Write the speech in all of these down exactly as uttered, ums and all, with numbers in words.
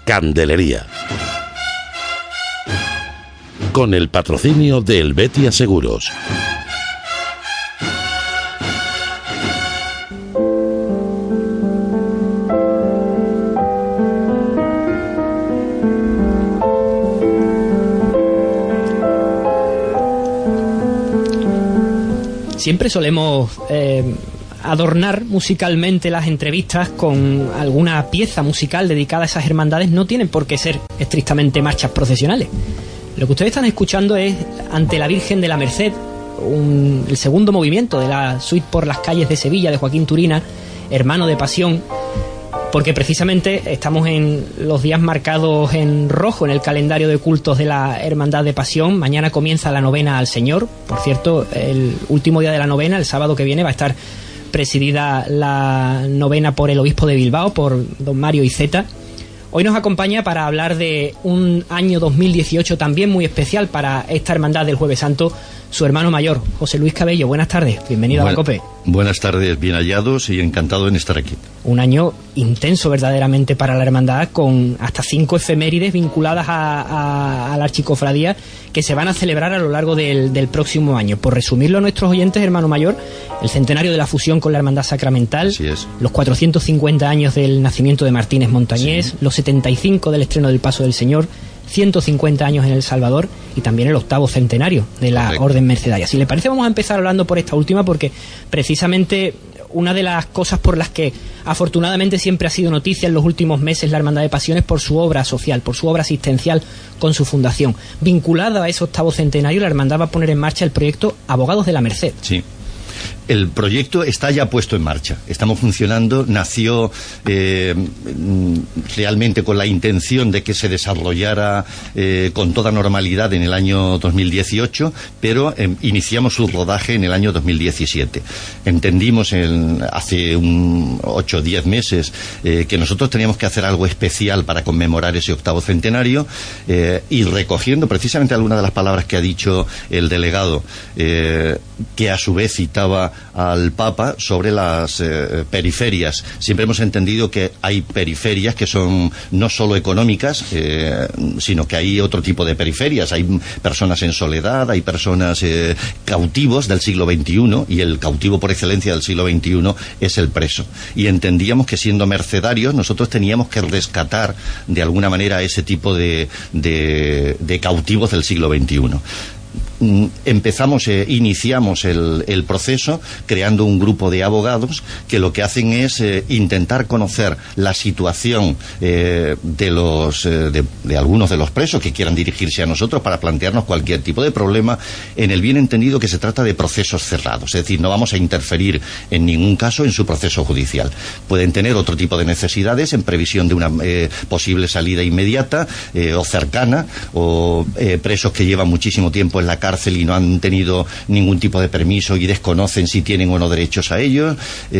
Candelería. Con el patrocinio de Helvetia Seguros. Siempre solemos eh, adornar musicalmente las entrevistas con alguna pieza musical dedicada a esas hermandades. No tienen por qué ser estrictamente marchas procesionales. Lo que ustedes están escuchando es Ante la Virgen de la Merced, un, el segundo movimiento de la suite Por las calles de Sevilla de Joaquín Turina, hermano de Pasión, porque precisamente estamos en los días marcados en rojo en el calendario de cultos de la Hermandad de Pasión. Mañana comienza la novena al Señor. Por cierto, el último día de la novena, el sábado que viene, va a estar presidida la novena por el obispo de Bilbao, por don Mario Iceta. Hoy nos acompaña para hablar de un año dos mil dieciocho también muy especial para esta Hermandad del Jueves Santo, su hermano mayor, José Luis Cabello. Buenas tardes, bienvenido Buen, a la COPE. Buenas tardes, bien hallados y encantado en estar aquí. Un año intenso verdaderamente para la Hermandad, con hasta cinco efemérides vinculadas a, a, a la archicofradía que se van a celebrar a lo largo del, del próximo año. Por resumirlo a nuestros oyentes, hermano mayor, el centenario de la fusión con la Hermandad Sacramental, Así es. Los cuatrocientos cincuenta años del nacimiento de Martínez Montañés, sí. Los setenta y cinco del estreno del Paso del Señor, ciento cincuenta años en El Salvador y también el octavo centenario de la Correcto. Orden Mercedaria. Si le parece, vamos a empezar hablando por esta última, porque precisamente una de las cosas por las que afortunadamente siempre ha sido noticia en los últimos meses la Hermandad de Pasión es por su obra social, por su obra asistencial con su fundación. Vinculada a ese octavo centenario, la Hermandad va a poner en marcha el proyecto Abogados de la Merced. Sí. El proyecto está ya puesto en marcha, estamos funcionando, nació eh, realmente con la intención de que se desarrollara eh, con toda normalidad en el año dos mil dieciocho, pero eh, iniciamos su rodaje en el año dos mil diecisiete. Entendimos en, hace un ocho o diez meses eh, que nosotros teníamos que hacer algo especial para conmemorar ese octavo centenario eh, y recogiendo precisamente algunas de las palabras que ha dicho el delegado, eh, que a su vez citaba al Papa sobre las eh, periferias. Siempre hemos entendido que hay periferias que son no solo económicas, eh, sino que hay otro tipo de periferias. Hay personas en soledad, hay personas eh, cautivos del siglo veintiuno, y el cautivo por excelencia del siglo veintiuno es el preso. Y entendíamos que siendo mercedarios nosotros teníamos que rescatar de alguna manera ese tipo de, de, de cautivos del siglo veintiuno. Empezamos, eh, iniciamos el, el proceso creando un grupo de abogados que lo que hacen es eh, intentar conocer la situación eh, de los eh, de, de algunos de los presos que quieran dirigirse a nosotros para plantearnos cualquier tipo de problema, en el bien entendido que se trata de procesos cerrados, es decir, no vamos a interferir en ningún caso en su proceso judicial. Pueden tener otro tipo de necesidades en previsión de una eh, posible salida inmediata eh, o cercana, o eh, presos que llevan muchísimo tiempo en la cárcel y no han tenido ningún tipo de permiso y desconocen si tienen o no derechos a ellos,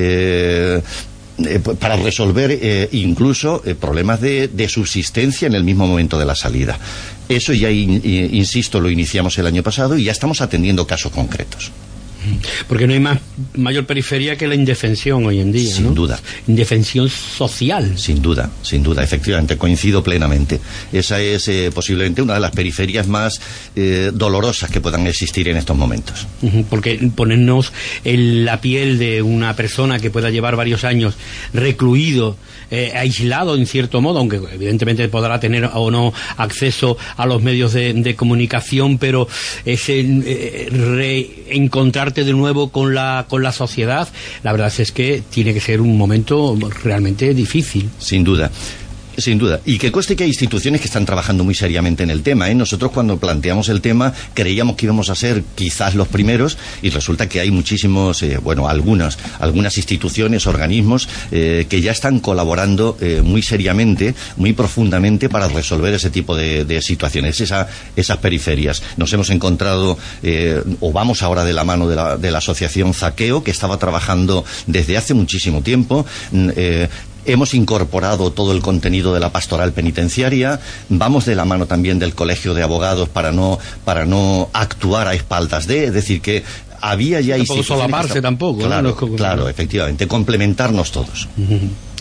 eh, eh, para resolver eh, incluso eh, problemas de, de subsistencia en el mismo momento de la salida. Eso ya, in, insisto, lo iniciamos el año pasado y ya estamos atendiendo casos concretos. Porque no hay más mayor periferia que la indefensión hoy en día, Sin ¿no? duda. Indefensión social. Sin duda, sin duda, efectivamente, coincido plenamente. Esa es eh, posiblemente una de las periferias más eh, dolorosas que puedan existir en estos momentos. Porque ponernos en la piel de una persona que pueda llevar varios años recluido, eh, aislado en cierto modo, aunque evidentemente podrá tener o no acceso a los medios de, de comunicación, pero ese eh, reencontrarte de nuevo con la con la sociedad, la verdad es que tiene que ser un momento realmente difícil. Sin duda. Sin duda. Y que conste que hay instituciones que están trabajando muy seriamente en el tema, ¿eh? Nosotros cuando planteamos el tema creíamos que íbamos a ser quizás los primeros y resulta que hay muchísimos, eh, bueno, algunas, algunas instituciones, organismos eh, que ya están colaborando eh, muy seriamente, muy profundamente para resolver ese tipo de, de situaciones, esa, esas periferias. Nos hemos encontrado, eh, o vamos ahora de la mano de la, de la asociación Zaqueo, que estaba trabajando desde hace muchísimo tiempo, eh, hemos incorporado todo el contenido de la pastoral penitenciaria, vamos de la mano también del Colegio de Abogados para no, para no actuar a espaldas de, es decir, que había ya instituciones... No puedo solaparse está... tampoco. Claro, ¿no? claro, efectivamente, complementarnos todos. Uh-huh.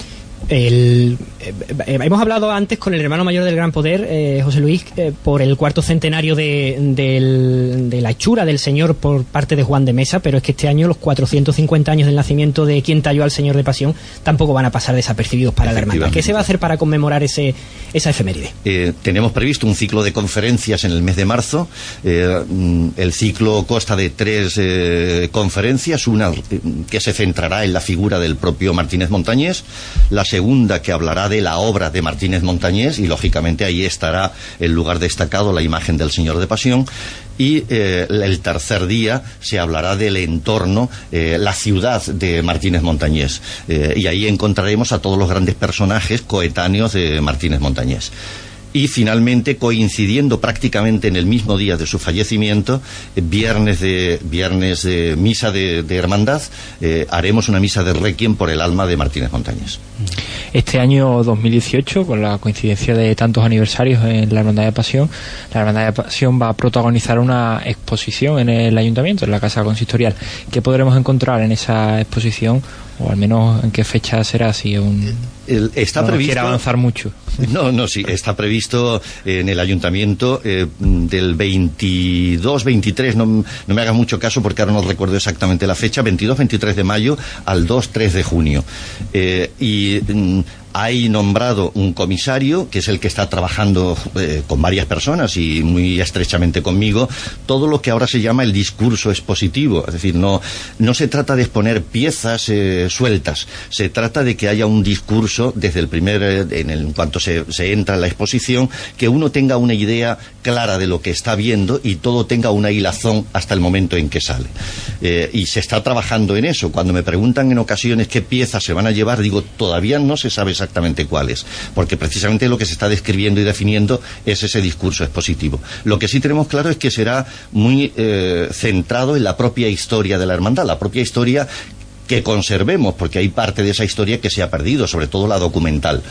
El, eh, hemos hablado antes con el hermano mayor del Gran Poder, eh, José Luis, eh, por el cuarto centenario de, del, de la hechura del Señor por parte de Juan de Mesa, pero es que este año los cuatrocientos cincuenta años del nacimiento de quien talló al Señor de Pasión tampoco van a pasar desapercibidos para la hermandad. ¿Qué se va a hacer para conmemorar ese, esa efeméride? Eh, tenemos previsto un ciclo de conferencias en el mes de marzo. Eh, el ciclo consta de tres eh, conferencias, una eh, que se centrará en la figura del propio Martínez Montañés, la segunda que hablará de la obra de Martínez Montañés, y lógicamente ahí estará el lugar destacado, la imagen del Señor de Pasión, y eh, el tercer día se hablará del entorno, eh, la ciudad de Martínez Montañés, eh, y ahí encontraremos a todos los grandes personajes coetáneos de Martínez Montañés. Y finalmente, coincidiendo prácticamente en el mismo día de su fallecimiento, eh, viernes de viernes de misa de, de hermandad, eh, haremos una misa de requiem por el alma de Martínez Montañés. Este año dos mil dieciocho, con la coincidencia de tantos aniversarios en la Hermandad de Pasión, la Hermandad de Pasión va a protagonizar una exposición en el Ayuntamiento, en la Casa Consistorial. ¿Qué podremos encontrar en esa exposición? O al menos en qué fecha será, si un... El, está no previsto... quiere avanzar mucho. No, no, sí, está previsto en el Ayuntamiento eh, del veintidós, veintitrés, no, no me haga mucho caso porque ahora no recuerdo exactamente la fecha, veintidós, veintitrés de mayo al dos, tres de junio. Eh, y... Mm, hay nombrado un comisario, que es el que está trabajando eh, con varias personas y muy estrechamente conmigo, todo lo que ahora se llama el discurso expositivo. Es decir, no, no se trata de exponer piezas eh, sueltas, se trata de que haya un discurso desde el primer, eh, en, el, en cuanto se, se entra en la exposición, que uno tenga una idea clara de lo que está viendo y todo tenga una hilazón hasta el momento en que sale. Eh, y se está trabajando en eso. Cuando me preguntan en ocasiones qué piezas se van a llevar, digo, todavía no se sabe exactamente cuáles, porque precisamente lo que se está describiendo y definiendo es ese discurso expositivo. Lo que sí tenemos claro es que será muy eh, centrado en la propia historia de la hermandad, la propia historia que conservemos, porque hay parte de esa historia que se ha perdido, sobre todo la documental.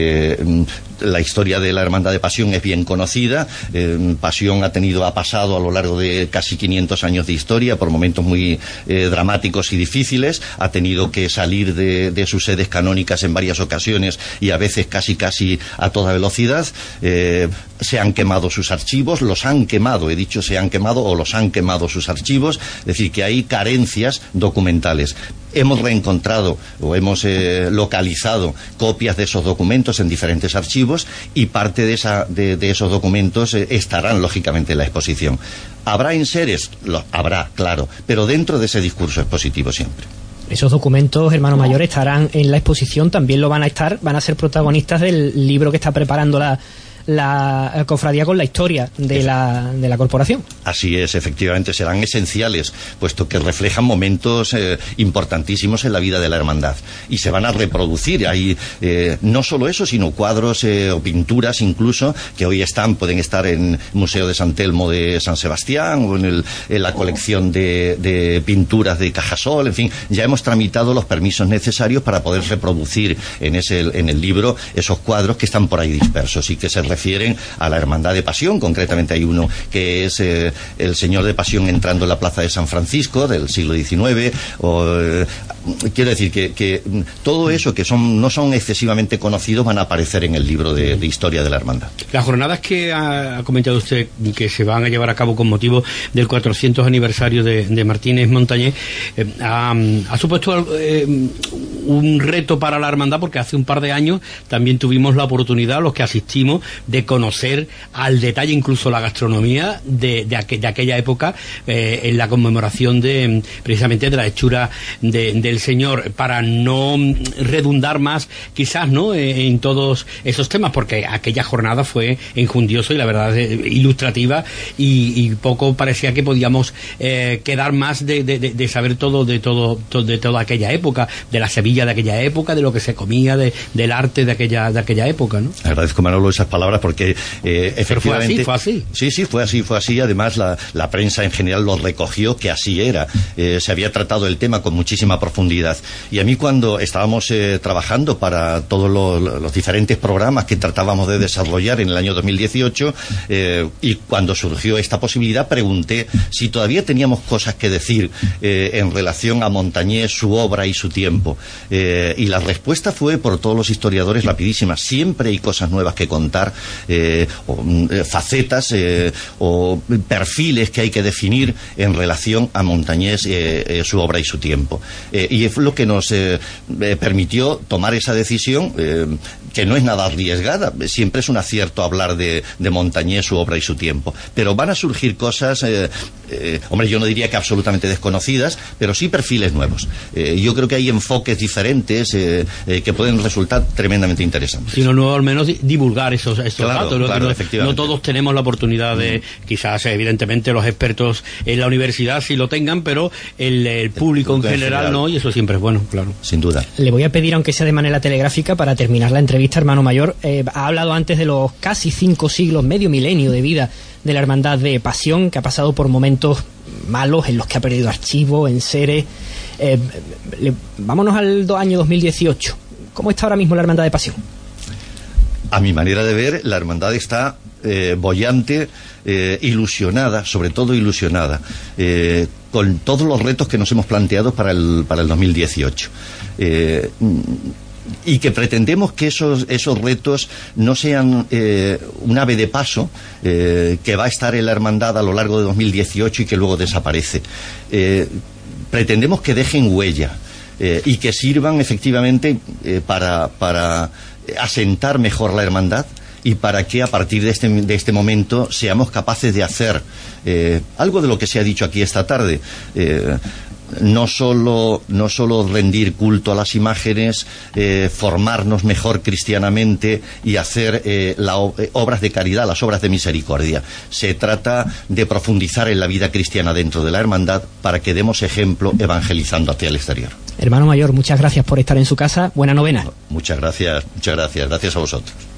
Eh, la historia de la Hermandad de Pasión es bien conocida. Eh, Pasión ha tenido, ha pasado a lo largo de casi quinientos años de historia por momentos muy eh, dramáticos y difíciles. Ha tenido que salir de, de sus sedes canónicas en varias ocasiones y a veces casi casi a toda velocidad. Eh, se han quemado sus archivos, los han quemado, he dicho se han quemado o los han quemado sus archivos, es decir, que hay carencias documentales. Hemos reencontrado o hemos eh, localizado copias de esos documentos en diferentes archivos y parte de, esa, de, de esos documentos eh, estarán lógicamente en la exposición. ¿Habrá enseres? Lo, habrá, claro, pero dentro de ese discurso expositivo siempre. Esos documentos, hermano mayor, estarán en la exposición, también lo van a estar, van a ser protagonistas del libro que está preparando la la cofradía con la historia de la, de la corporación. Así es, efectivamente, serán esenciales, puesto que reflejan momentos eh, importantísimos en la vida de la hermandad y se van a reproducir. Hay eh, no solo eso, sino cuadros eh, o pinturas incluso que hoy están, pueden estar en el Museo de San Telmo de San Sebastián o en, el, en la colección de, de pinturas de Cajasol. En fin, ya hemos tramitado los permisos necesarios para poder reproducir en, ese, en el libro esos cuadros que están por ahí dispersos y que se refieren a la Hermandad de Pasión. Concretamente hay uno que es eh, el Señor de Pasión entrando en la plaza de San Francisco del siglo diecinueve, o, eh, quiero decir que, que todo eso que son no son excesivamente conocidos van a aparecer en el libro de, de historia de la hermandad. Las jornadas que ha comentado usted que se van a llevar a cabo con motivo del cuatrocientos aniversario de, de Martínez Montañés eh, ha, ha supuesto eh, un reto para la hermandad, porque hace un par de años también tuvimos la oportunidad, los que asistimos, de conocer al detalle incluso la gastronomía de, de, aqu de aquella época eh, en la conmemoración de precisamente de la hechura de, del Señor, para no redundar más quizás no eh, en todos esos temas, porque aquella jornada fue enjundioso y la verdad eh, ilustrativa y, y poco parecía que podíamos eh, quedar más de, de, de saber todo de todo, todo de toda aquella época, de la Sevilla de aquella época, de lo que se comía, de, del arte de aquella de aquella época, ¿no? Agradezco, Manolo, esas palabras porque eh, efectivamente... Pero fue así, fue así. Sí, sí, fue así, fue así. Además, la, la prensa en general lo recogió, que así era. Eh, se había tratado el tema con muchísima profundidad profundidad. Y a mí, cuando estábamos eh, trabajando para todos los, los diferentes programas que tratábamos de desarrollar en el año dos mil dieciocho, eh, y cuando surgió esta posibilidad, pregunté si todavía teníamos cosas que decir eh, en relación a Montañés, su obra y su tiempo. Eh, y la respuesta fue, por todos los historiadores, rapidísima. Siempre hay cosas nuevas que contar, eh, o, eh, facetas eh, o perfiles que hay que definir en relación a Montañés, eh, eh, su obra y su tiempo. Eh, y es lo que nos eh, eh, permitió tomar esa decisión, eh, que no es nada arriesgada. Siempre es un acierto hablar de, de Montañés, su obra y su tiempo. Pero van a surgir cosas, eh, eh, hombre, yo no diría que absolutamente desconocidas, pero sí perfiles nuevos. Eh, yo creo que hay enfoques diferentes eh, eh, que pueden resultar tremendamente interesantes. Sino no, al menos divulgar esos, esos claro, datos. Claro, no, efectivamente. No todos tenemos la oportunidad de, mm. quizás evidentemente los expertos en la universidad sí lo tengan, pero el, el público el en general, general no, y eso siempre es bueno, claro. Sin duda. Le voy a pedir, aunque sea de manera telegráfica, para terminar la entrevista, hermano mayor, eh, ha hablado antes de los casi cinco siglos, medio milenio de vida de la Hermandad de Pasión, que ha pasado por momentos malos en los que ha perdido archivos, enseres. Eh, le, vámonos al do, año dos mil dieciocho. ¿Cómo está ahora mismo la Hermandad de Pasión? A mi manera de ver, la Hermandad está eh, boyante, eh, ilusionada, sobre todo ilusionada, eh, con todos los retos que nos hemos planteado para el, para el dos mil dieciocho. Eh, y que pretendemos que esos, esos retos no sean eh, un ave de paso eh, que va a estar en la Hermandad a lo largo de dos mil dieciocho y que luego desaparece. Eh, pretendemos que dejen huella eh, y que sirvan efectivamente eh, para, para asentar mejor la Hermandad, y para que a partir de este, de este momento seamos capaces de hacer eh, algo de lo que se ha dicho aquí esta tarde. Eh, no solo, no solo rendir culto a las imágenes, eh, formarnos mejor cristianamente y hacer eh, la, eh, obras de caridad, las obras de misericordia. Se trata de profundizar en la vida cristiana dentro de la hermandad para que demos ejemplo evangelizando hacia el exterior. Hermano mayor, muchas gracias por estar en su casa. Buena novena. Muchas gracias, muchas gracias. Gracias a vosotros.